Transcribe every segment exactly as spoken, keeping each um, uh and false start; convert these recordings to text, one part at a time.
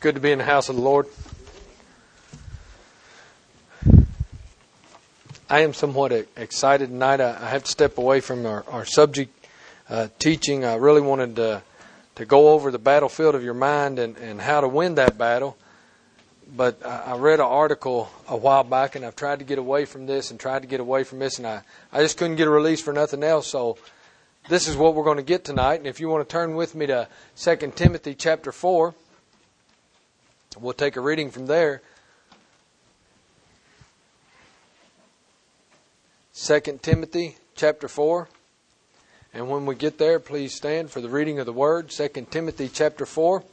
good to be in the house of the Lord. I am somewhat excited tonight. I have to step away from our, our subject uh, teaching. I really wanted to, to go over the battlefield of your mind and, and how to win that battle. But I, I read an article a while back, and I've tried to get away from this and tried to get away from this, and I, I just couldn't get a release for nothing else. So this is what we're going to get tonight. And if you want to turn with me to Second Timothy chapter four, we'll take a reading from there. Second Timothy chapter four. And when we get there, please stand for the reading of the Word. Second Timothy chapter four.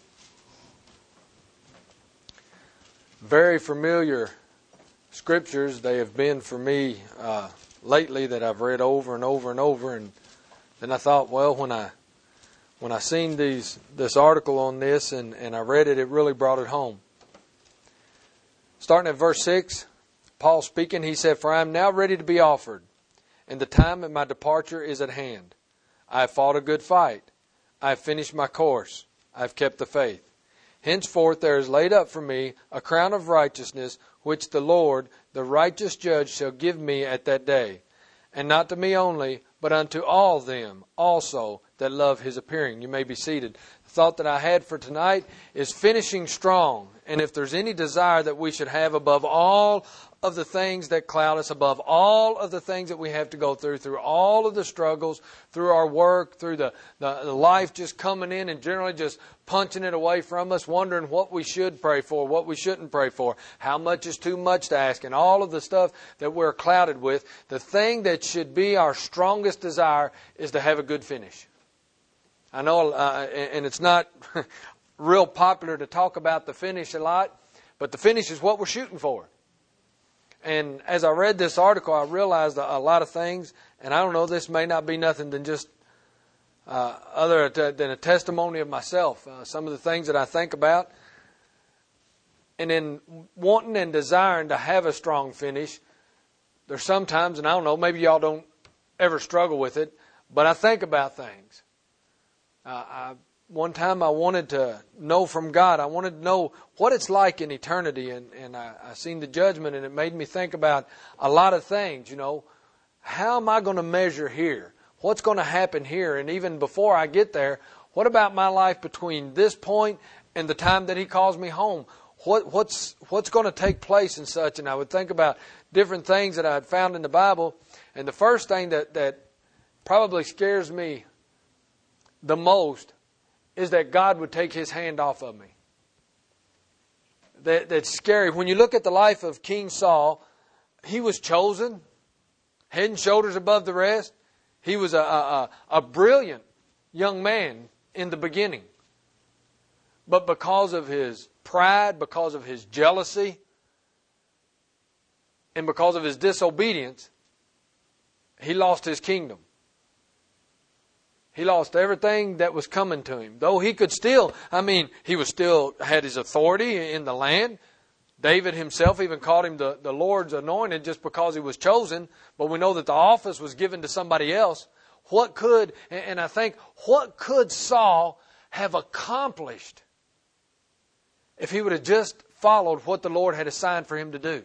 Very familiar scriptures. They have been for me uh, lately that I've read over and over and over. And then I thought, well, when I when I seen these this article on this and, and I read it, it really brought it home. Starting at verse six, Paul speaking, he said, "For I am now ready to be offered, and the time of my departure is at hand. I have fought a good fight. I have finished my course. I have kept the faith. Henceforth there is laid up for me a crown of righteousness, which the Lord, the righteous judge, shall give me at that day. And not to me only, but unto all them also that love His appearing." You may be seated. The thought that I had for tonight is finishing strong. And if there's any desire that we should have above all of the things that cloud us, above all of the things that we have to go through, through all of the struggles, through our work, through the, the, the life just coming in and generally just punching it away from us, wondering what we should pray for, what we shouldn't pray for, how much is too much to ask, and all of the stuff that we're clouded with, the thing that should be our strongest desire is to have a good finish. I know, uh, and it's not real popular to talk about the finish a lot, but the finish is what we're shooting for. And as I read this article, I realized a lot of things, and I don't know, this may not be nothing than just uh, other than a testimony of myself. Uh, some of the things that I think about, and in wanting and desiring to have a strong finish, there's sometimes, and I don't know, maybe y'all don't ever struggle with it, but I think about things. Uh, I, one time I wanted to know from God. I wanted to know what it's like in eternity. And, and I, I seen the judgment, and it made me think about a lot of things. You know, how am I going to measure here? What's going to happen here? And even before I get there, what about my life between this point and the time that He calls me home? What, what's, what's going to take place and such? And I would think about different things that I had found in the Bible. And the first thing that, that probably scares me the most is that God would take His hand off of me. That, that's scary. When you look at the life of King Saul, he was chosen, head and shoulders above the rest. He was a, a, a brilliant young man in the beginning. But because of his pride, because of his jealousy, and because of his disobedience, he lost his kingdom. He lost everything that was coming to him. Though he could still, I mean, he was still had his authority in the land. David himself even called him the, the Lord's anointed just because he was chosen. But we know that the office was given to somebody else. What could, and I think, what could Saul have accomplished if he would have just followed what the Lord had assigned for him to do?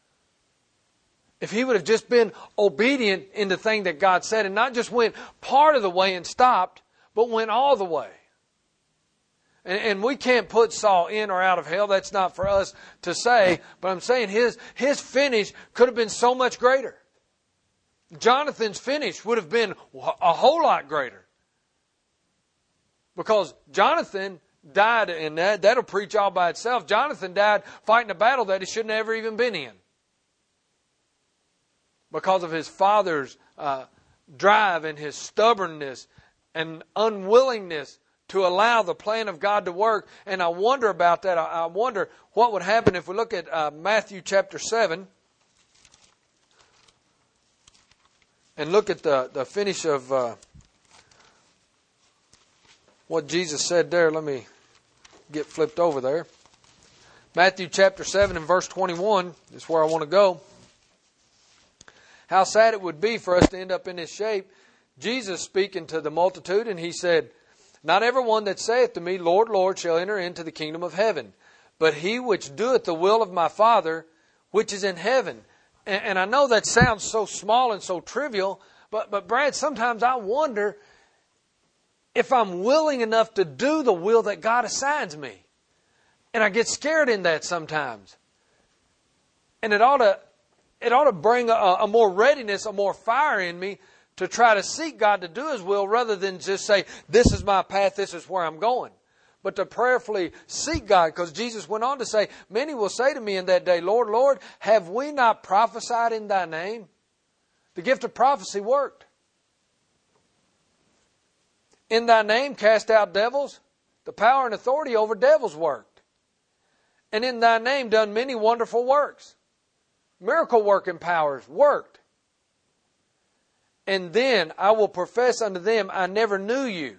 If he would have just been obedient in the thing that God said and not just went part of the way and stopped, but went all the way. And, and we can't put Saul in or out of hell. That's not for us to say. But I'm saying his, his finish could have been so much greater. Jonathan's finish would have been a whole lot greater. Because Jonathan died, and that, that'll preach all by itself. Jonathan died fighting a battle that he should never even been in. Because of his father's uh, drive and his stubbornness and unwillingness to allow the plan of God to work. And I wonder about that. I, I wonder what would happen if we look at uh, Matthew chapter seven and look at the, the finish of uh, what Jesus said there. Let me get flipped over there. Matthew chapter seven and verse twenty-one is where I want to go. How sad it would be for us to end up in this shape. Jesus speaking to the multitude, and He said, "Not everyone that saith to me, Lord, Lord, shall enter into the kingdom of heaven, but he which doeth the will of my Father which is in heaven. And, and I know that sounds so small and so trivial, but, but Brad, sometimes I wonder if I'm willing enough to do the will that God assigns me. And I get scared in that sometimes. And it ought to, it ought to bring a, a more readiness, a more fire in me to try to seek God to do His will rather than just say, this is my path, this is where I'm going. But to prayerfully seek God, because Jesus went on to say, many will say to me in that day, Lord, Lord, have we not prophesied in Thy name? The gift of prophecy worked. In Thy name cast out devils. The power and authority over devils worked. And in Thy name done many wonderful works. Miracle working powers worked. And then I will profess unto them, I never knew you.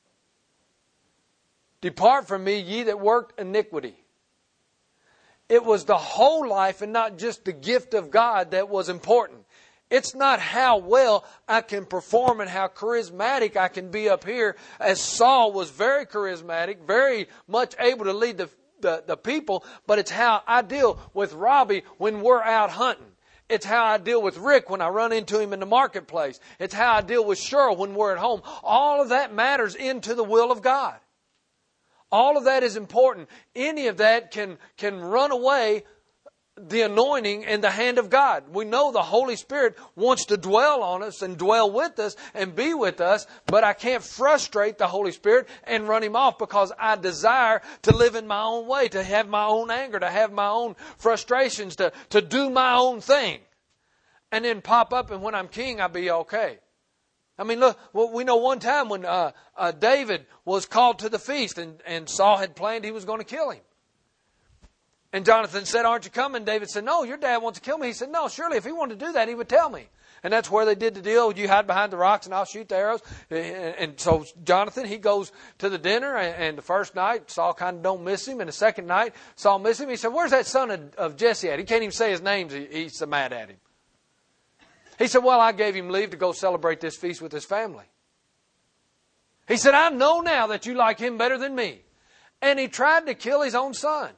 Depart from me, ye that worked iniquity. It was the whole life and not just the gift of God that was important. It's not how well I can perform and how charismatic I can be up here, as Saul was very charismatic, very much able to lead the, the, the people, but it's how I deal with Robbie when we're out hunting. It's how I deal with Rick when I run into him in the marketplace. It's how I deal with Cheryl when we're at home. All of that matters into the will of God. All of that is important. Any of that can, can run away the anointing and the hand of God. We know the Holy Spirit wants to dwell on us and dwell with us and be with us, but I can't frustrate the Holy Spirit and run Him off because I desire to live in my own way, to have my own anger, to have my own frustrations, to, to do my own thing. And then pop up, and when I'm king, I'll be okay. I mean, look, well, we know one time when uh, uh, David was called to the feast and, and Saul had planned he was going to kill him. And Jonathan said, aren't you coming? David said, no, your dad wants to kill me. He said, no, surely if he wanted to do that, he would tell me. And that's where they did the deal. You hide behind the rocks and I'll shoot the arrows. And, and so Jonathan, he goes to the dinner. And, and the first night, Saul kind of don't miss him. And the second night, Saul missed him. He said, where's that son of, of Jesse at? He can't even say his name. He, he's so mad at him. He said, well, I gave him leave to go celebrate this feast with his family. He said, I know now that you like him better than me. And he tried to kill his own son.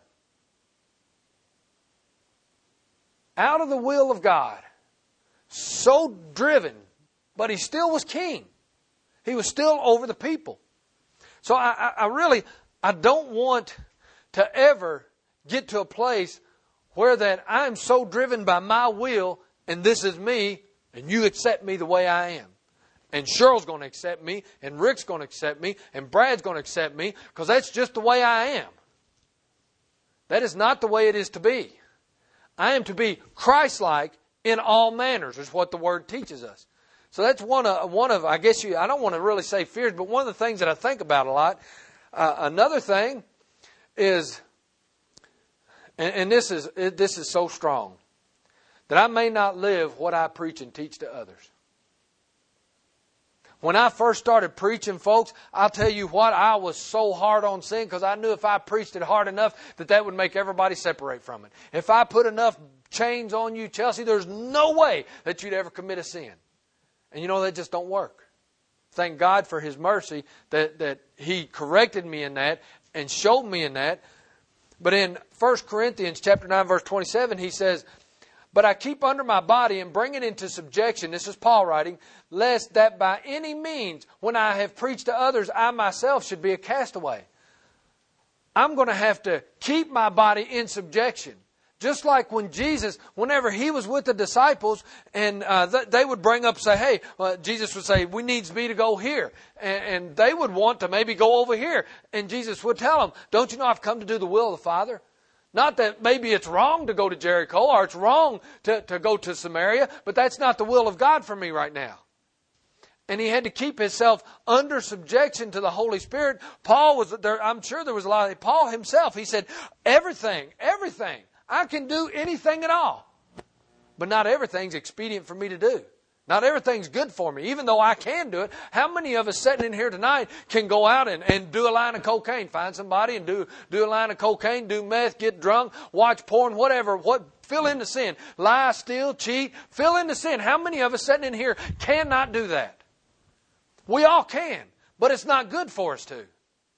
Out of the will of God. So driven. But he still was king. He was still over the people. So I, I, I really, I don't want to ever get to a place where that I'm so driven by my will and this is me and you accept me the way I am. And Cheryl's going to accept me and Rick's going to accept me and Brad's going to accept me because that's just the way I am. That is not the way it is to be. I am to be Christ-like in all manners, is what the Word teaches us. So that's one of, one of I guess you, I don't want to really say fears, but one of the things that I think about a lot. Uh, another thing is, and, and this is this is so strong, that I may not live what I preach and teach to others. When I first started preaching, folks, I'll tell you what, I was so hard on sin because I knew if I preached it hard enough that that would make everybody separate from it. If I put enough chains on you, Chelsea, there's no way that you'd ever commit a sin. And you know, that just don't work. Thank God for His mercy that, that He corrected me in that and showed me in that. But in First Corinthians chapter nine, verse twenty-seven, he says, but I keep under my body and bring it into subjection, this is Paul writing, lest that by any means, when I have preached to others, I myself should be a castaway. I'm going to have to keep my body in subjection. Just like when Jesus, whenever He was with the disciples, and uh, th- they would bring up, say, hey, uh, Jesus would say, we needs be to go here. And, and they would want to maybe go over here. And Jesus would tell them, don't you know I've come to do the will of the Father? Not that maybe it's wrong to go to Jericho or it's wrong to, to go to Samaria, but that's not the will of God for me right now. And he had to keep himself under subjection to the Holy Spirit. Paul was there. I'm sure there was a lot of, Paul himself, he said, everything, everything, I can do anything at all. But not everything's expedient for me to do. Not everything's good for me, even though I can do it. How many of us sitting in here tonight can go out and, and do a line of cocaine, find somebody and do, do a line of cocaine, do meth, get drunk, watch porn, whatever, what, fill in the sin, lie, steal, cheat, fill in the sin. How many of us sitting in here cannot do that? We all can, but it's not good for us to.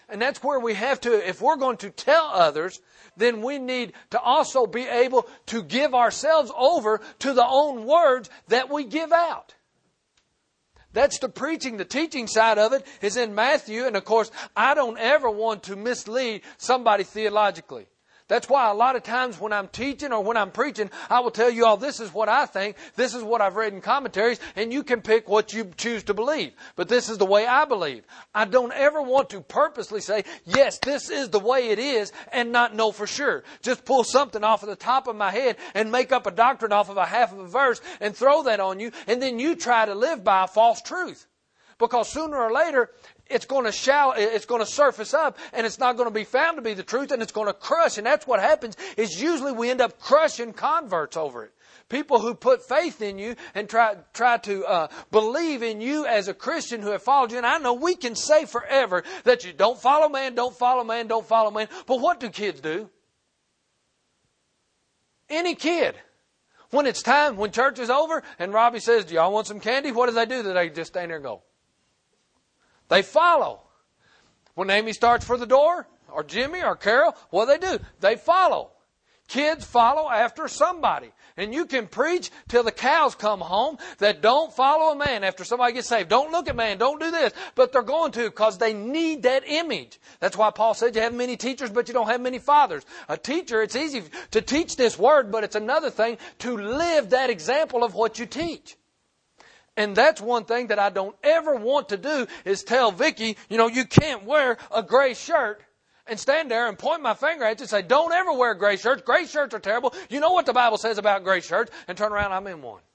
And that's where we have to, if we're going to tell others, then we need to also be able to give ourselves over to the own words that we give out. That's the preaching. The teaching side of it is in Matthew. And of course, I don't ever want to mislead somebody theologically. That's why a lot of times when I'm teaching or when I'm preaching, I will tell you all, this is what I think, this is what I've read in commentaries, and you can pick what you choose to believe. But this is the way I believe. I don't ever want to purposely say, yes, this is the way it is, and not know for sure. Just pull something off of the top of my head and make up a doctrine off of a half of a verse and throw that on you, and then you try to live by a false truth. Because sooner or later, it's going to shallow, it's going to surface up, and it's not going to be found to be the truth, and it's going to crush. And that's what happens, is usually we end up crushing converts over it. People who put faith in you and try, try to uh, believe in you as a Christian who have followed you. And I know we can say forever that you don't follow man, don't follow man, don't follow man. But what do kids do? Any kid. When it's time, when church is over, and Robbie says, do y'all want some candy? What do they do? Do they just stand there and go? They follow. When Amy starts for the door, or Jimmy, or Carol, what do they do? They follow. Kids follow after somebody. And you can preach till the cows come home that don't follow a man after somebody gets saved. Don't look at man. Don't do this. But they're going to, because they need that image. That's why Paul said you have many teachers, but you don't have many fathers. A teacher, it's easy to teach this word, but it's another thing to live that example of what you teach. And that's one thing that I don't ever want to do, is tell Vicky, you know, you can't wear a gray shirt and stand there and point my finger at you and say, don't ever wear gray shirts. Gray shirts are terrible. You know what the Bible says about gray shirts. And turn around, I'm in one.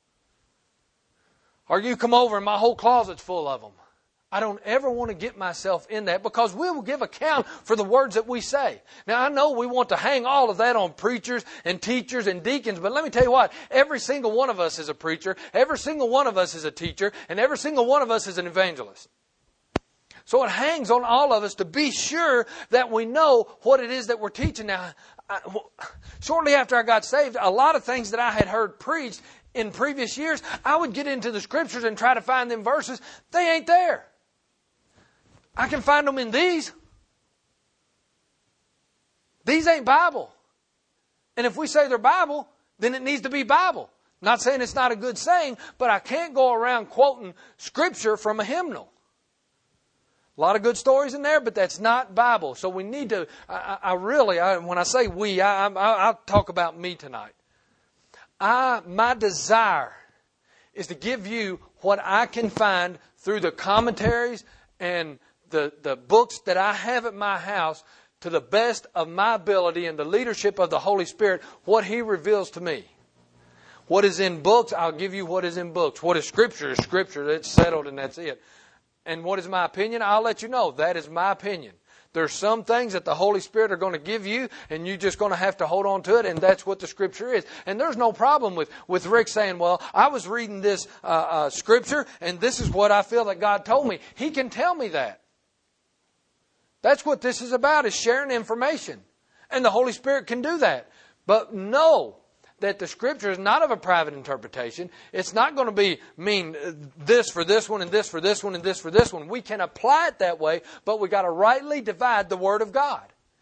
Or you come over and my whole closet's full of them. I don't ever want to get myself in that, because we will give account for the words that we say. Now, I know we want to hang all of that on preachers and teachers and deacons, but let me tell you what, every single one of us is a preacher, every single one of us is a teacher, and every single one of us is an evangelist. So it hangs on all of us to be sure that we know what it is that we're teaching. Now, I, shortly after I got saved, a lot of things that I had heard preached in previous years, I would get into the Scriptures and try to find them verses. They ain't there. I can find them in these. These ain't Bible. And if we say they're Bible, then it needs to be Bible. Not saying it's not a good saying, but I can't go around quoting Scripture from a hymnal. A lot of good stories in there, but that's not Bible. So we need to, I, I really, I, when I say we, I, I, I'll talk about me tonight. I, my desire is to give you what I can find through the commentaries and the, the books that I have at my house, to the best of my ability and the leadership of the Holy Spirit, what He reveals to me. What is in books, I'll give you what is in books. What is Scripture is Scripture. It's settled and that's it. And what is my opinion? I'll let you know. That is my opinion. There's some things that the Holy Spirit are going to give you, and you're just going to have to hold on to it, and that's what the Scripture is. And there's no problem with, with Rick saying, well, I was reading this uh, uh, Scripture, and this is what I feel that God told me. He can tell me that. That's what this is about, is sharing information. And the Holy Spirit can do that. But know that the Scripture is not of a private interpretation. It's not going to be mean this for this one and this for this one and this for this one. We can apply it that way, but we've got to rightly divide the Word of God.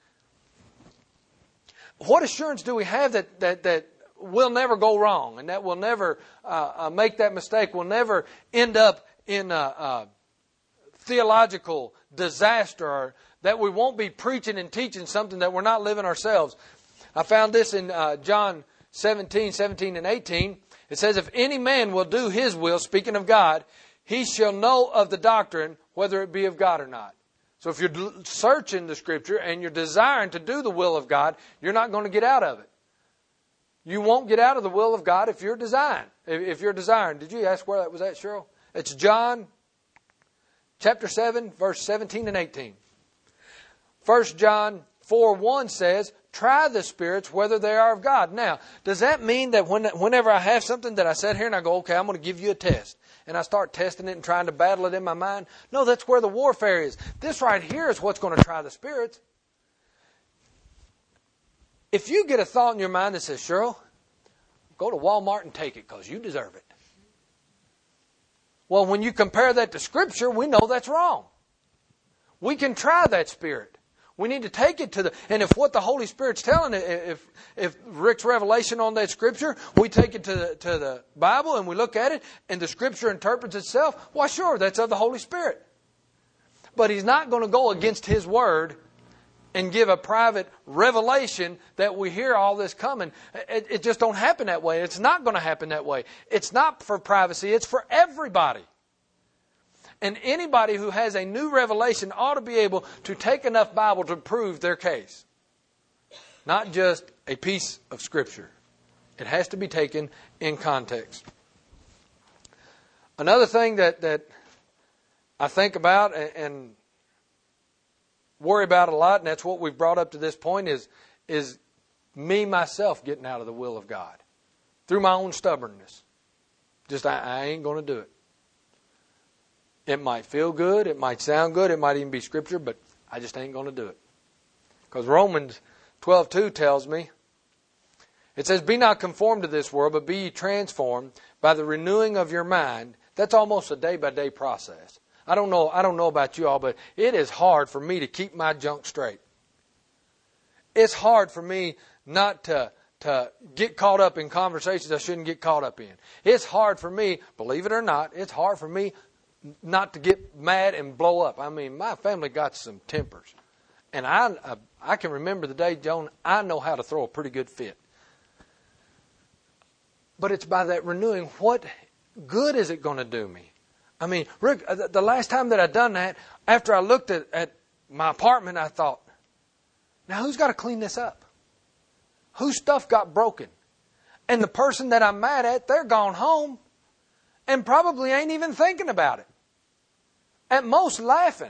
What assurance do we have that that, that we'll never go wrong, and that we'll never uh, uh, make that mistake? We'll never end up in a, a theological disaster, or that we won't be preaching and teaching something that we're not living ourselves. I found this in uh, John seventeen, seventeen and eighteen. It says, if any man will do his will, speaking of God, he shall know of the doctrine, whether it be of God or not. So if you're searching the Scripture and you're desiring to do the will of God, you're not going to get out of it. You won't get out of the will of God if you're desiring. If you're desiring. Did you ask where that was at, Cheryl? It's John chapter seven, verse seventeen and eighteen. First John four one says, try the spirits whether they are of God. Now, does that mean that when, whenever I have something that I sit here and I go, okay, I'm going to give you a test, and I start testing it and trying to battle it in my mind? No, that's where the warfare is. This right here is what's going to try the spirits. If you get a thought in your mind that says, Cheryl, go to Walmart and take it because you deserve it. Well, when you compare that to Scripture, we know that's wrong. We can try that Spirit. We need to take it to the, and if what the Holy Spirit's telling, if if Rick's revelation on that Scripture, we take it to the, to the Bible and we look at it, and the Scripture interprets itself, why sure, that's of the Holy Spirit. But He's not going to go against His Word and give a private revelation that we hear all this coming. It, it just don't happen that way. It's not going to happen that way. It's not for privacy. It's for everybody. And anybody who has a new revelation ought to be able to take enough Bible to prove their case. Not just a piece of Scripture. It has to be taken in context. Another thing that, that I think about and, and worry about a lot, and that's what we've brought up to this point, is, is me, myself, getting out of the will of God. Through my own stubbornness. Just, I, I ain't going to do it. It might feel good, it might sound good, it might even be Scripture, but I just ain't going to do it. Because Romans twelve two tells me, it says, be not conformed to this world, but be ye transformed by the renewing of your mind. That's almost a day-by-day process. I don't know, I don't know about you all, but it is hard for me to keep my junk straight. It's hard for me not to, to get caught up in conversations I shouldn't get caught up in. It's hard for me, believe it or not, it's hard for me not to get mad and blow up. I mean, my family got some tempers. And I, I, I can remember the day, Joan, I know how to throw a pretty good fit. But it's by that renewing. What good is it going to do me? I mean, Rick, the last time that I done that, after I looked at, at my apartment, I thought, now who's got to clean this up? Whose stuff got broken? And the person that I'm mad at, they're gone home and probably ain't even thinking about it. At most laughing.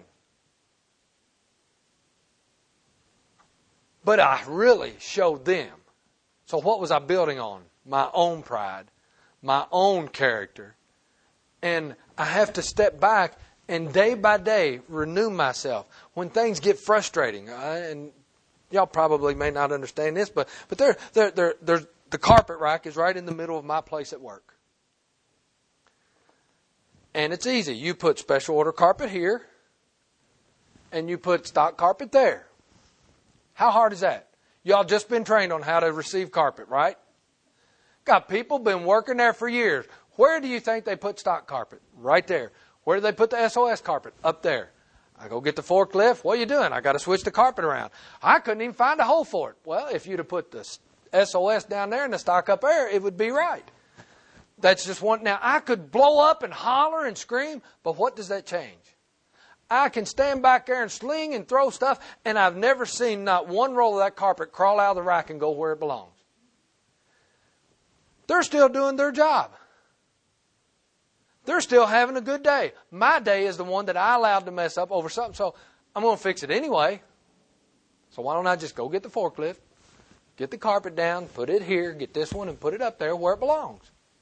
But I really showed them. So what was I building on? My own pride. My own character. And I have to step back and day by day renew myself. When things get frustrating, uh, and y'all probably may not understand this, but but there, there, there, there's, the carpet rack is right in the middle of my place at work. And it's easy. You put special order carpet here, and you put stock carpet there. How hard is that? Y'all just been trained on how to receive carpet, right? Got people been working there for years. Where do you think they put stock carpet? Right there. Where do they put the S O S carpet? Up there. I go get the forklift. What are you doing? I got to switch the carpet around. I couldn't even find a hole for it. Well, if you'd have put the S O S down there and the stock up there, it would be right. That's just one. Now, I could blow up and holler and scream, but what does that change? I can stand back there and sling and throw stuff, and I've never seen not one roll of that carpet crawl out of the rack and go where it belongs. They're still doing their job. They're still having a good day. My day is the one that I allowed to mess up over something, so I'm going to fix it anyway. So why don't I just go get the forklift, get the carpet down, put it here, get this one, and put it up there where it belongs.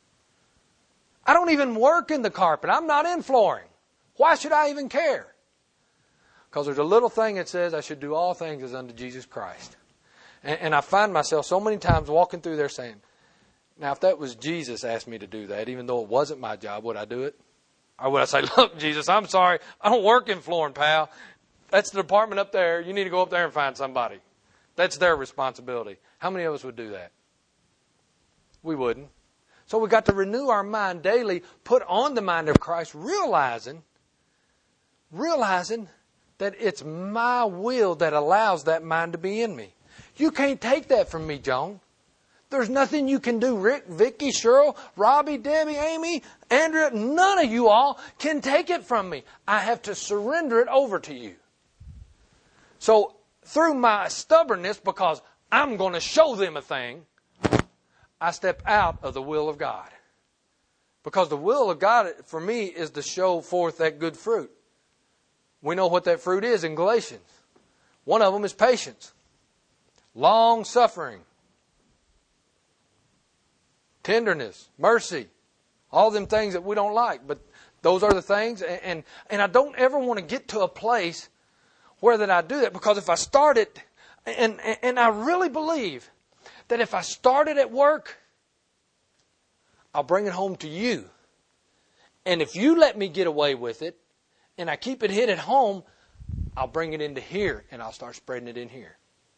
I don't even work in the carpet. I'm not in flooring. Why should I even care? Because there's a little thing that says I should do all things as unto Jesus Christ. And, and I find myself so many times walking through there saying, now if that was Jesus asked me to do that, even though it wasn't my job, would I do it? Or would I say, look, Jesus, I'm sorry. I don't work in flooring, pal. That's the department up there. You need to go up there and find somebody. That's their responsibility. How many of us would do that? We wouldn't. So we've got to renew our mind daily, put on the mind of Christ, realizing, realizing that it's my will that allows that mind to be in me. You can't take that from me, Joan. There's nothing you can do. Rick, Vicky, Cheryl, Robbie, Debbie, Amy, Andrea, none of you all can take it from me. I have to surrender it over to you. So through my stubbornness, because I'm going to show them a thing, I step out of the will of God. Because the will of God for me is to show forth that good fruit. We know what that fruit is in Galatians. One of them is patience, long suffering, tenderness, mercy, all them things that we don't like. But those are the things. And, and, and I don't ever want to get to a place where that I do that. Because if I start it, and, and I really believe that if I start it at work, I'll bring it home to you. And if you let me get away with it, and I keep it hid at home, I'll bring it into here and I'll start spreading it in here.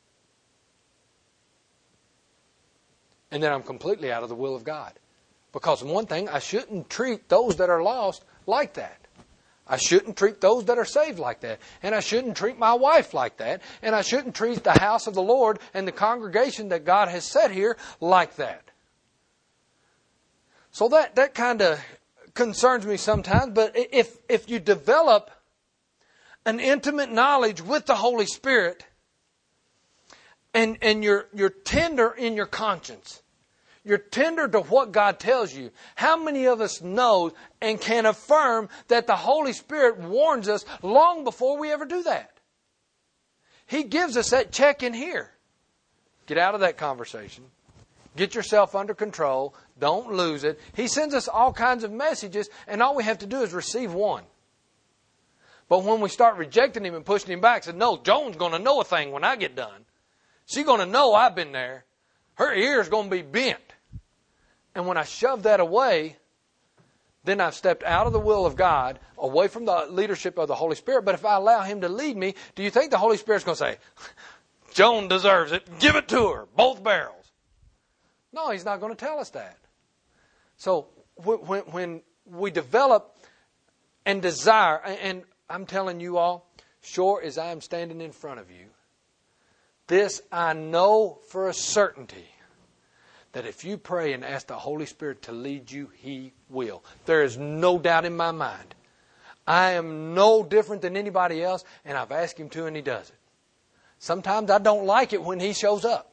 And then I'm completely out of the will of God. Because one thing, I shouldn't treat those that are lost like that. I shouldn't treat those that are saved like that. And I shouldn't treat my wife like that. And I shouldn't treat the house of the Lord and the congregation that God has set here like that. So that, that kind of concerns me sometimes. But if, if you develop an intimate knowledge with the Holy Spirit and, and you're, you're tender in your conscience, you're tender to what God tells you. How many of us know and can affirm that the Holy Spirit warns us long before we ever do that? He gives us that check in here. Get out of that conversation. Get yourself under control. Don't lose it. He sends us all kinds of messages, and all we have to do is receive one. But when we start rejecting Him and pushing Him back, say, no, Joan's going to know a thing when I get done. She's going to know I've been there. Her ear's going to be bent. And when I shove that away, then I've stepped out of the will of God, away from the leadership of the Holy Spirit. But if I allow Him to lead me, do you think the Holy Spirit's going to say, Joan deserves it, give it to her, both barrels? No, He's not going to tell us that. So when, when we develop and desire, and I'm telling you all, sure as I am standing in front of you, this I know for a certainty, that if you pray and ask the Holy Spirit to lead you, He will. There is no doubt in my mind. I am no different than anybody else, and I've asked Him to, and He does it. Sometimes I don't like it when He shows up.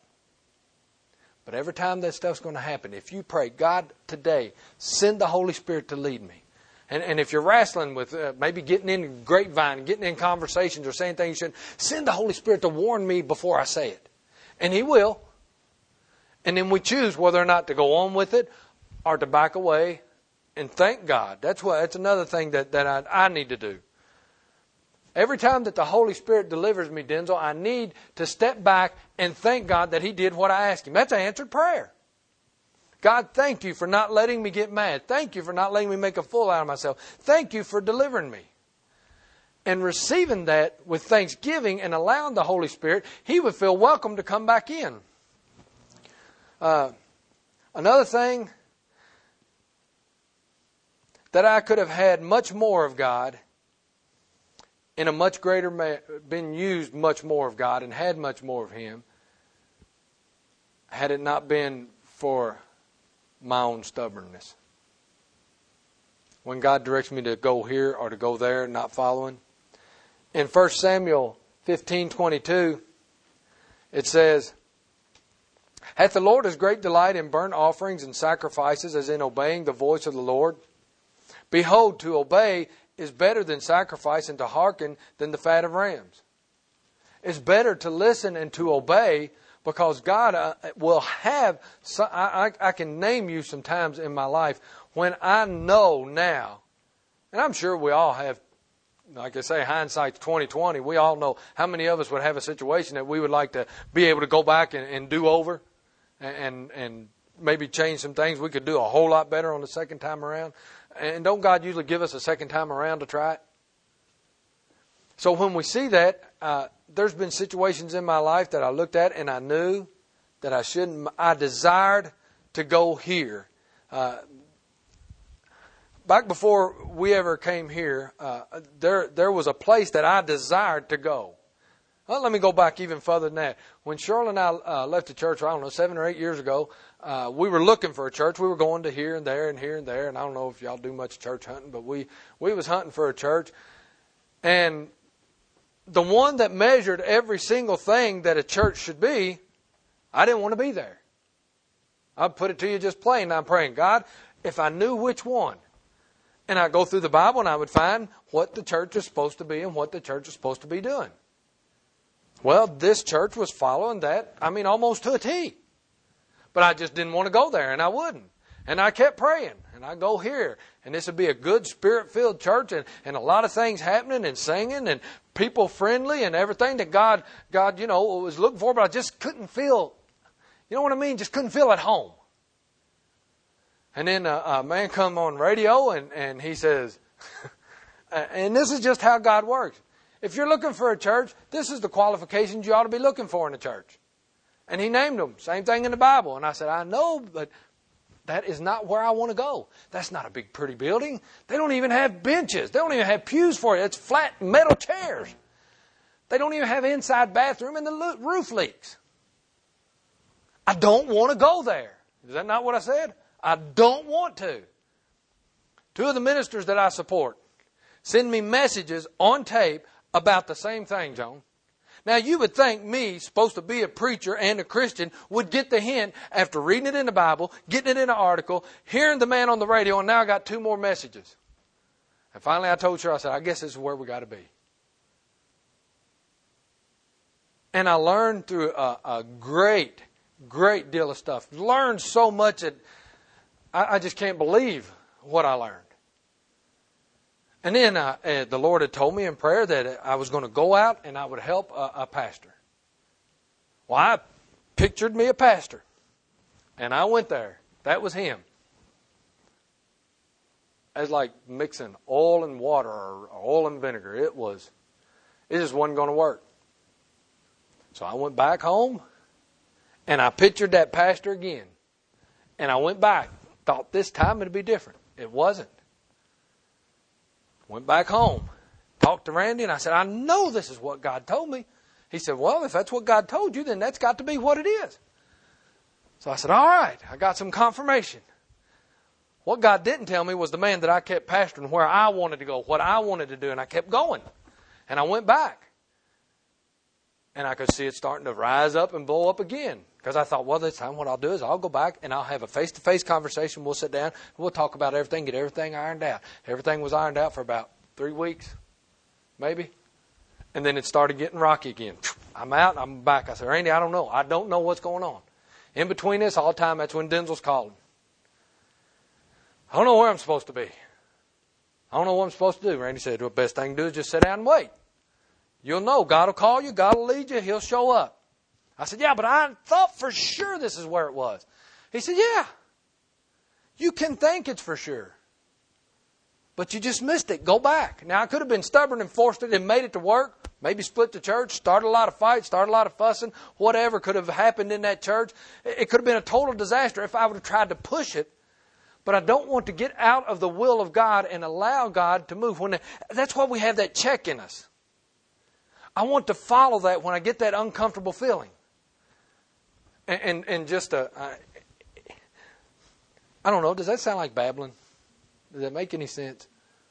But every time that stuff's going to happen, if you pray, God, today, send the Holy Spirit to lead me. And, and if you're wrestling with uh, maybe getting in grapevine, getting in conversations or saying things you shouldn't, send the Holy Spirit to warn me before I say it. And He will. And then we choose whether or not to go on with it or to back away and thank God. That's what. That's another thing that, that I, I need to do. Every time that the Holy Spirit delivers me, Denzel, I need to step back and thank God that He did what I asked Him. That's an answered prayer. God, thank You for not letting me get mad. Thank You for not letting me make a fool out of myself. Thank You for delivering me. And receiving that with thanksgiving and allowing the Holy Spirit, He would feel welcome to come back in. Uh, another thing, that I could have had much more of God in a much greater, ma- been used much more of God and had much more of Him, had it not been for my own stubbornness. When God directs me to go here or to go there, not following. In First Samuel fifteen twenty-two, it says, hath the Lord His great delight in burnt offerings and sacrifices as in obeying the voice of the Lord? Behold, to obey is better than sacrifice, and to hearken than the fat of rams. It's better to listen and to obey, because God uh, will have, some, I, I, I can name you some times in my life when I know now, and I'm sure we all have, like I say, hindsight's twenty twenty. We all know how many of us would have a situation that we would like to be able to go back and, and do over. And and maybe change some things we could do a whole lot better on the second time around. And don't God usually give us a second time around to try it? So when we see that, uh, there's been situations in my life that I looked at and I knew that I shouldn't. I desired to go here. Uh, back before we ever came here, uh, there there was a place that I desired to go. Well, let me go back even further than that. When Cheryl and I uh, left the church, I don't know, seven or eight years ago, uh, we were looking for a church. We were going to here and there and here and there. And I don't know if y'all do much church hunting, but we, we was hunting for a church. And the one that measured every single thing that a church should be, I didn't want to be there. I'll put it to you just plain. I'm praying, God, if I knew which one. And I go through the Bible and I would find what the church is supposed to be and what the church is supposed to be doing. Well, this church was following that, I mean, almost to a T. But I just didn't want to go there, and I wouldn't. And I kept praying, and I go here. And this would be a good Spirit-filled church, and, and a lot of things happening and singing and people friendly and everything that God, God, you know, was looking for. But I just couldn't feel, you know what I mean? Just couldn't feel at home. And then a, a man come on radio, and, and he says, and this is just how God works. If you're looking for a church, this is the qualifications you ought to be looking for in a church. And he named them. Same thing in the Bible. And I said, I know, but that is not where I want to go. That's not a big, pretty building. They don't even have benches. They don't even have pews for it. It's flat metal chairs. They don't even have an inside bathroom and the roof leaks. I don't want to go there. Is that not what I said? I don't want to. Two of the ministers that I support send me messages on tape about the same thing, John. Now, you would think me, supposed to be a preacher and a Christian, would get the hint after reading it in the Bible, getting it in an article, hearing the man on the radio, and now I got two more messages. And finally I told her, I said, I guess this is where we got to be. And I learned through a, a great, great deal of stuff. Learned so much that I, I just can't believe what I learned. And then uh, uh, the Lord had told me in prayer that I was going to go out and I would help a, a pastor. Well, I pictured me a pastor. And I went there. That was him. It was like mixing oil and water or oil and vinegar. It was, it just wasn't going to work. So I went back home and I pictured that pastor again. And I went back. Thought this time it'd be different. It wasn't. Went back home, talked to Randy, and I said, I know this is what God told me. He said, well, if that's what God told you, then that's got to be what it is. So I said, all right, I got some confirmation. What God didn't tell me was the man that I kept pastoring, where I wanted to go, what I wanted to do, and I kept going. And I went back. And I could see it starting to rise up and blow up again. Because I thought, well, this time what I'll do is I'll go back and I'll have a face-to-face conversation. We'll sit down. We'll talk about everything, get everything ironed out. Everything was ironed out for about three weeks, maybe. And then it started getting rocky again. I'm out. I'm back. I said, Randy, I don't know. I don't know what's going on. In between this, all the time, that's when Denzel's calling. I don't know where I'm supposed to be. I don't know what I'm supposed to do. Randy said, well, the best thing to do is just sit down and wait. You'll know. God will call you. God will lead you. He'll show up. I said, yeah, but I thought for sure this is where it was. He said, yeah. You can think it's for sure. But you just missed it. Go back. Now, I could have been stubborn and forced it and made it to work. Maybe split the church, started a lot of fights, started a lot of fussing. Whatever could have happened in that church. It could have been a total disaster if I would have tried to push it. But I don't want to get out of the will of God and allow God to move. When that's why we have that check in us. I want to follow that when I get that uncomfortable feeling. And, and, and just, a, I, I don't know, does that sound like babbling? Does that make any sense?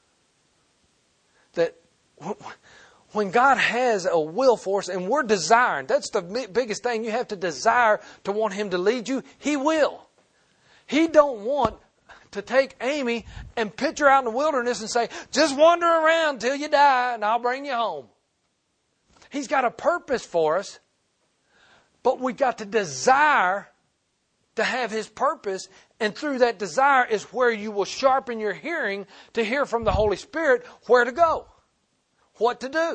That when God has a will for us and we're desiring, that's the biggest thing. You have to desire to want Him to lead you. He will. He don't want to take Amy and pitch her out in the wilderness and say, just wander around till you die and I'll bring you home. He's got a purpose for us, but we've got to desire to have His purpose, and through that desire is where you will sharpen your hearing to hear from the Holy Spirit where to go, what to do.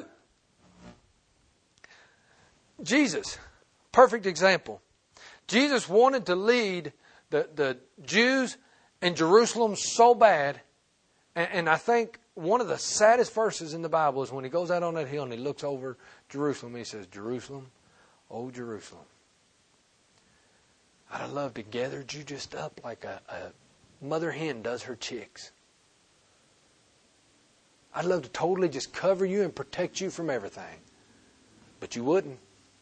Jesus, perfect example. Jesus wanted to lead the, the Jews in Jerusalem so bad, and, and I think one of the saddest verses in the Bible is when He goes out on that hill and He looks over Jerusalem. He says, Jerusalem, oh Jerusalem, I'd have loved to gathered you just up like a, a mother hen does her chicks. I'd love to totally just cover you and protect you from everything. But you wouldn't.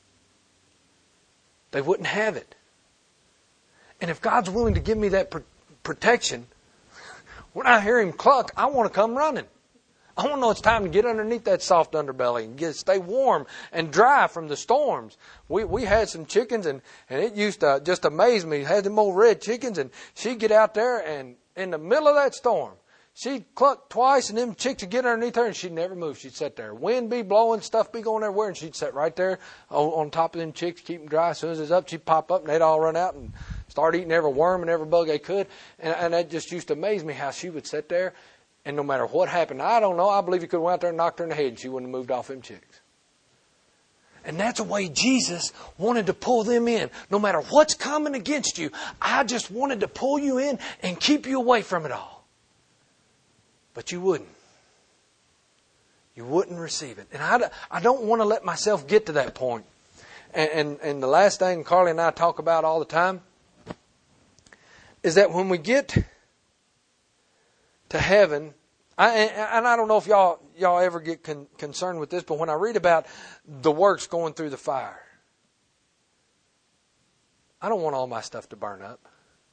They wouldn't have it. And if God's willing to give me that pr- protection, when I hear Him cluck, I want to come running. I want to know it's time to get underneath that soft underbelly and get stay warm and dry from the storms. We we had some chickens and, and it used to just amaze me. Had them old red chickens and she'd get out there and in the middle of that storm, she'd cluck twice and them chicks would get underneath her and she'd never move. She'd sit there. Wind be blowing, stuff be going everywhere, and she'd sit right there on, on top of them chicks, keep them dry. As soon as it's up, she'd pop up and they'd all run out and start eating every worm and every bug they could. And, and that just used to amaze me how she would sit there. And no matter what happened, I don't know, I believe you could have went out there and knocked her in the head and she wouldn't have moved off them chicks. And that's the way Jesus wanted to pull them in. No matter what's coming against you, I just wanted to pull you in and keep you away from it all. But you wouldn't. You wouldn't receive it. And I, I don't want to let myself get to that point. And, and, and the last thing Carly and I talk about all the time is that when we get to heaven, I, and I don't know if y'all y'all ever get con, concerned with this, but when I read about the works going through the fire, I don't want all my stuff to burn up.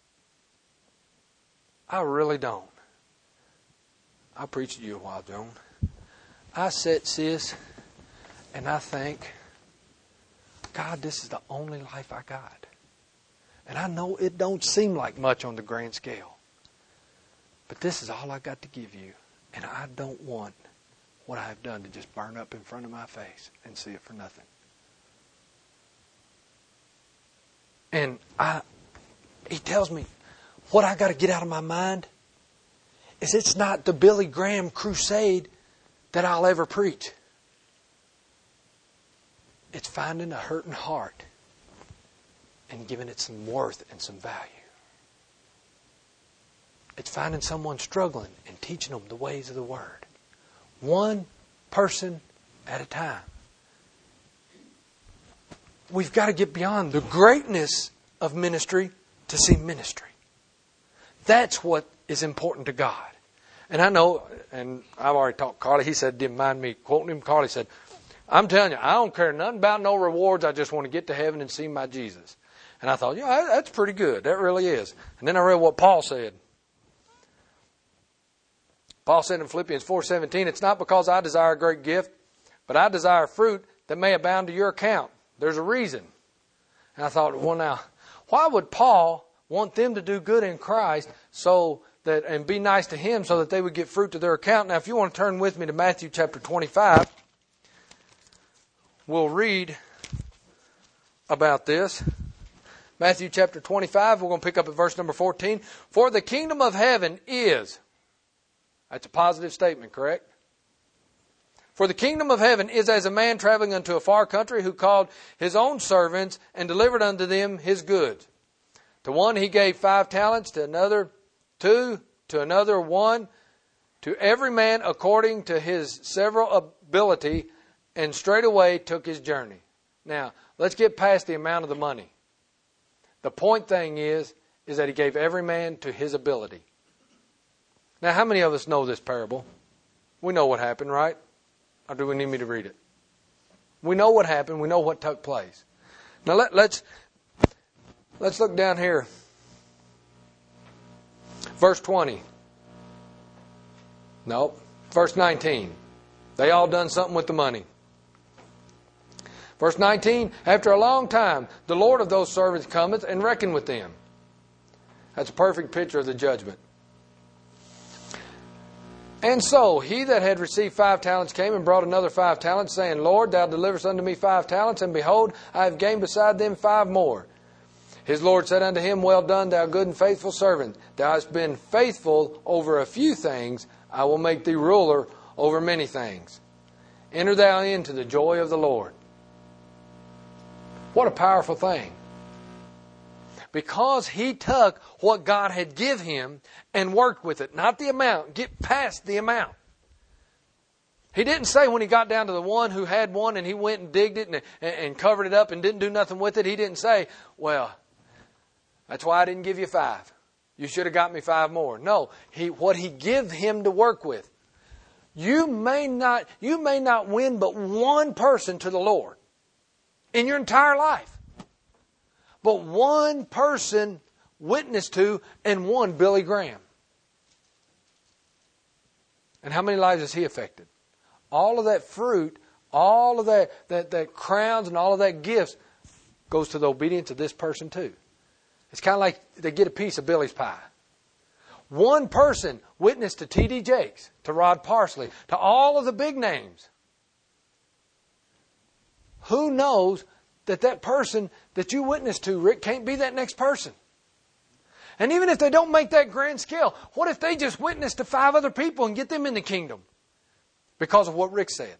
I really don't. I preached to you a while, Joan. I sit, sis, and I think, God, this is the only life I got. And I know it don't seem like much on the grand scale. But this is all I got to give you. And I don't want what I have done to just burn up in front of my face and see it for nothing. And I, he tells me, what I got to get out of my mind is it's not the Billy Graham crusade that I'll ever preach. It's finding a hurting heart and giving it some worth and some value. It's finding someone struggling and teaching them the ways of the Word. One person at a time. We've got to get beyond the greatness of ministry to see ministry. That's what is important to God. And I know, and I've already talked to Carly, he said, didn't mind me quoting him. Carly said, I'm telling you, I don't care nothing about no rewards. I just want to get to heaven and see my Jesus. And I thought, yeah, that's pretty good. That really is. And then I read what Paul said. Paul said in Philippians four seventeen, it's not because I desire a great gift, but I desire fruit that may abound to your account. There's a reason. And I thought, well now, why would Paul want them to do good in Christ so that and be nice to him so that they would get fruit to their account? Now, if you want to turn with me to Matthew chapter twenty-five, we'll read about this. Matthew chapter twenty-five, we're going to pick up at verse number fourteen. For the kingdom of heaven is... That's a positive statement, correct? For the kingdom of heaven is as a man traveling unto a far country who called his own servants and delivered unto them his goods. To one he gave five talents, to another two, to another one, to every man according to his several ability, and straightway took his journey. Now, let's get past the amount of the money. The point thing is, is that he gave every man to his ability. Now, how many of us know this parable? We know what happened, right? Or do we need me to read it? We know what happened. We know what took place. Now, let, let's, let's look down here. Verse twenty. No, verse nineteen. They all done something with the money. Verse nineteen, after a long time, the Lord of those servants cometh and reckoned with them. That's a perfect picture of the judgment. And so he that had received five talents came and brought another five talents, saying, Lord, thou deliverest unto me five talents, and behold, I have gained beside them five more. His Lord said unto him, Well done, thou good and faithful servant. Thou hast been faithful over a few things. I will make thee ruler over many things. Enter thou into the joy of the Lord. What a powerful thing. Because he took what God had given him and worked with it. Not the amount. Get past the amount. He didn't say when he got down to the one who had one and he went and digged it and, and covered it up and didn't do nothing with it. He didn't say, well, that's why I didn't give you five. You should have got me five more. No, he what he gave him to work with. You may not, you may not win but one person to the Lord in your entire life. But one person witnessed to and won Billy Graham. And how many lives has he affected? All of that fruit, all of that, that, that crowns and all of that gifts goes to the obedience of this person too. It's kind of like they get a piece of Billy's pie. One person witnessed to T D Jakes, to Rod Parsley, to all of the big names. Who knows that that person that you witnessed to, Rick, can't be that next person? And even if they don't make that grand scale, what if they just witness to five other people and get them in the kingdom? Because of what Rick said.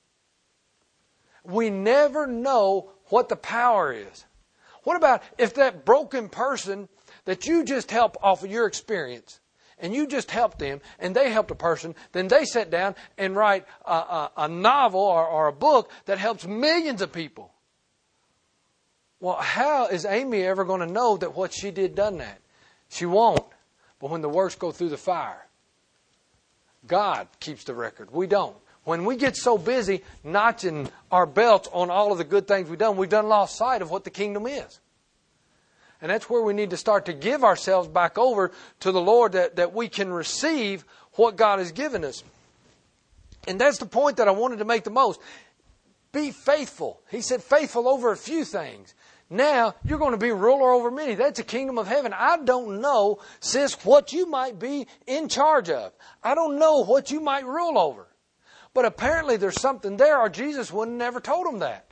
We never know what the power is. What about if that broken person that you just help off of your experience and you just helped them, and they helped a person, then they sit down and write a, a, a novel or, or a book that helps millions of people. Well, how is Amy ever going to know that what she did done that? She won't. But when the works go through the fire, God keeps the record. We don't. When we get so busy notching our belts on all of the good things we've done, we've done lost sight of what the kingdom is. And that's where we need to start to give ourselves back over to the Lord, that, that we can receive what God has given us. And that's the point that I wanted to make the most. Be faithful. He said faithful over a few things. Now you're going to be ruler over many. That's the kingdom of heaven. I don't know, sis, what you might be in charge of. I don't know what you might rule over. But apparently there's something there, or Jesus wouldn't have never told them that.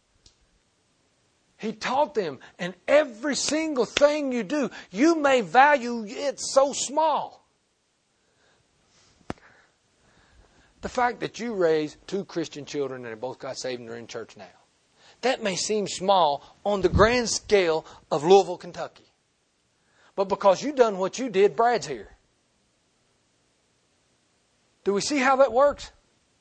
He taught them, and every single thing you do, you may value it so small. The fact that you raised two Christian children and they both got saved and are in church now. That may seem small on the grand scale of Louisville, Kentucky. But because you done what you did, Brad's here. Do we see how that works?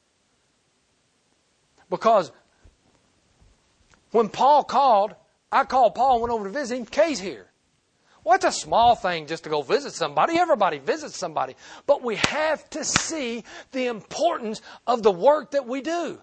Because when Paul called, I called Paul and went over to visit him. Kay's here. Well, it's a small thing just to go visit somebody. Everybody visits somebody. But we have to see the importance of the work that we do.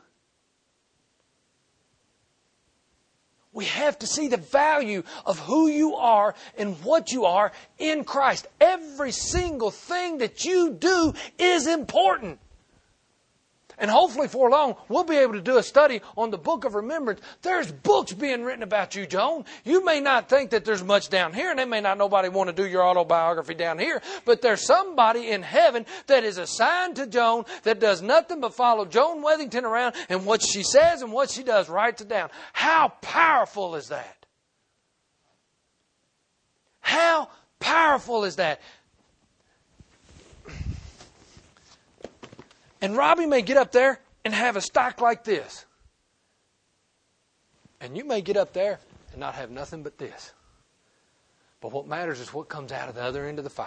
We have to see the value of who you are and what you are in Christ. Every single thing that you do is important. And hopefully for long, we'll be able to do a study on the book of remembrance. There's books being written about you, Joan. You may not think that there's much down here, and they may not nobody want to do your autobiography down here, but there's somebody in heaven that is assigned to Joan that does nothing but follow Joan Wethington around, and what she says and what she does writes it down. How powerful is that? How powerful is that? And Robbie may get up there and have a stock like this. And you may get up there and not have nothing but this. But what matters is what comes out of the other end of the fire.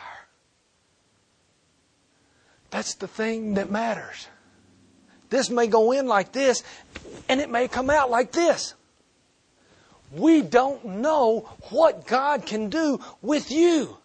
That's the thing that matters. This may go in like this, and it may come out like this. We don't know what God can do with you.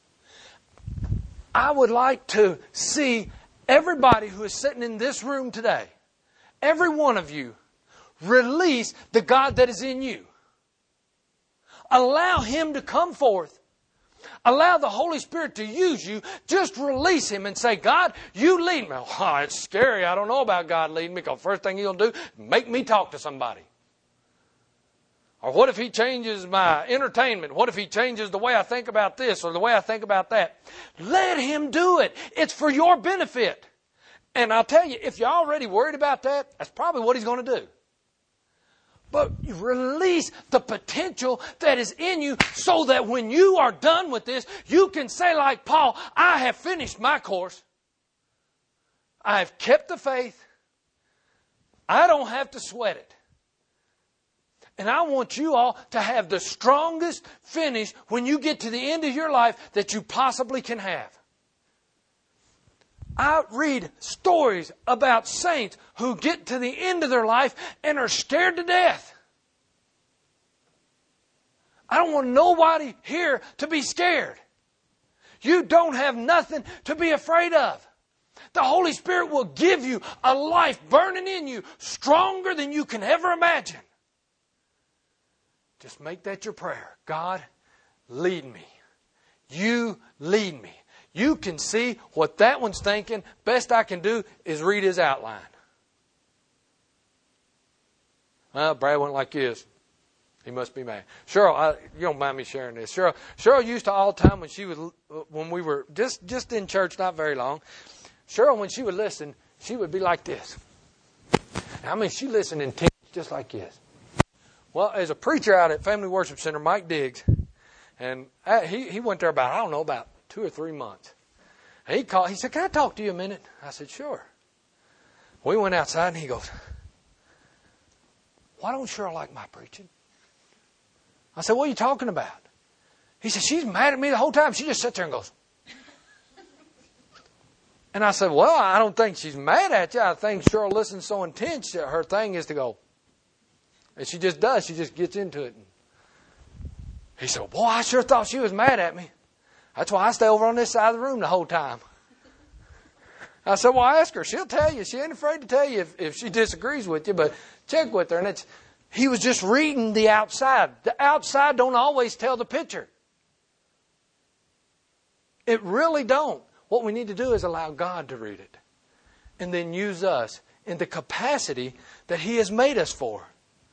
I would like to see everybody who is sitting in this room today, every one of you, release the God that is in you. Allow Him to come forth. Allow the Holy Spirit to use you. Just release Him and say, God, you lead me. Oh, it's scary. I don't know about God leading me, because the first thing He'll do, make me talk to somebody. Or what if He changes my entertainment? What if He changes the way I think about this or the way I think about that? Let Him do it. It's for your benefit. And I'll tell you, if you're already worried about that, that's probably what He's going to do. But release the potential that is in you, so that when you are done with this, you can say like Paul, I have finished my course. I have kept the faith. I don't have to sweat it. And I want you all to have the strongest finish when you get to the end of your life that you possibly can have. I read stories about saints who get to the end of their life and are scared to death. I don't want nobody here to be scared. You don't have nothing to be afraid of. The Holy Spirit will give you a life burning in you, stronger than you can ever imagine. Just make that your prayer. God, lead me. You lead me. You can see what that one's thinking. Best I can do is read his outline. Well, Brad went like this. He must be mad. Cheryl, I, you don't mind me sharing this. Cheryl, Cheryl used to all the time when she was when we were just just in church, not very long. Cheryl, when she would listen, she would be like this. I mean, she listened in tears just like this. Well, as a preacher out at Family Worship Center, Mike Diggs, and I, he he went there about I don't know about two or three months. And he called. He said, "Can I talk to you a minute?" I said, "Sure." We went outside, and he goes, "Why don't Cheryl like my preaching?" I said, "What are you talking about?" He said, "She's mad at me the whole time. She just sits there and goes." And I said, well, I don't think she's mad at you. I think Cheryl listens so intense that her thing is to go. And she just does. She just gets into it. He said, boy, I sure thought she was mad at me. That's why I stay over on this side of the room the whole time. I said, well, ask her. She'll tell you. She ain't afraid to tell you if, if she disagrees with you, but check with her. And it's, he was just reading the outside. The outside don't always tell the picture. It really don't. What we need to do is allow God to read it. And then use us in the capacity that He has made us for.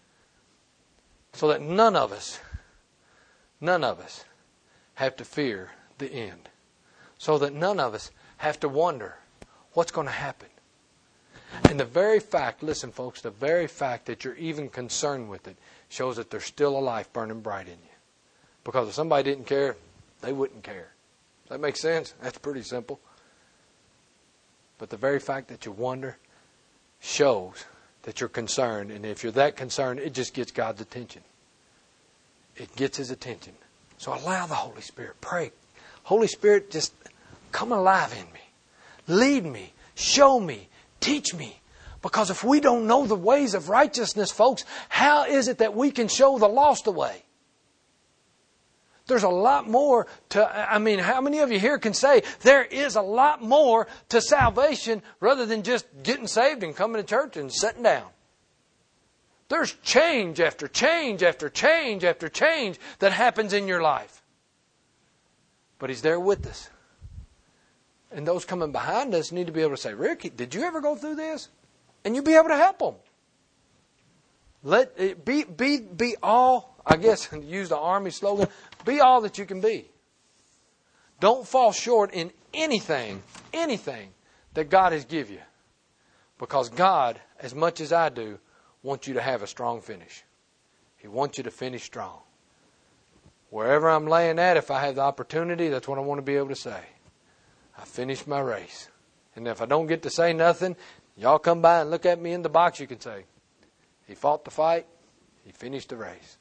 So that none of us, none of us have to fear the end. So that none of us have to wonder what's going to happen. And the very fact, listen folks, the very fact that you're even concerned with it shows that there's still a life burning bright in you. Because if somebody didn't care, they wouldn't care. Does that make sense? That's pretty simple. But the very fact that you wonder shows that you're concerned. And if you're that concerned, it just gets God's attention. It gets His attention. So allow the Holy Spirit. Pray. Holy Spirit, just come alive in me. Lead me. Show me. Teach me. Because if we don't know the ways of righteousness, folks, how is it that we can show the lost the way? There's a lot more to, I mean, how many of you here can say there is a lot more to salvation rather than just getting saved and coming to church and sitting down? There's change after change after change after change that happens in your life. But He's there with us. And those coming behind us need to be able to say, Rick, did you ever go through this? And you be able to help them. Let it be, be, be all, I guess, use the Army slogan, be all that you can be. Don't fall short in anything, anything that God has given you. Because God, as much as I do, wants you to have a strong finish. He wants you to finish strong. Wherever I'm laying at, if I have the opportunity, that's what I want to be able to say. I finished my race. And if I don't get to say nothing, y'all come by and look at me in the box, you can say, he fought the fight, he finished the race.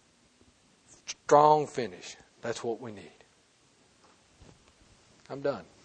Strong finish. That's what we need. I'm done.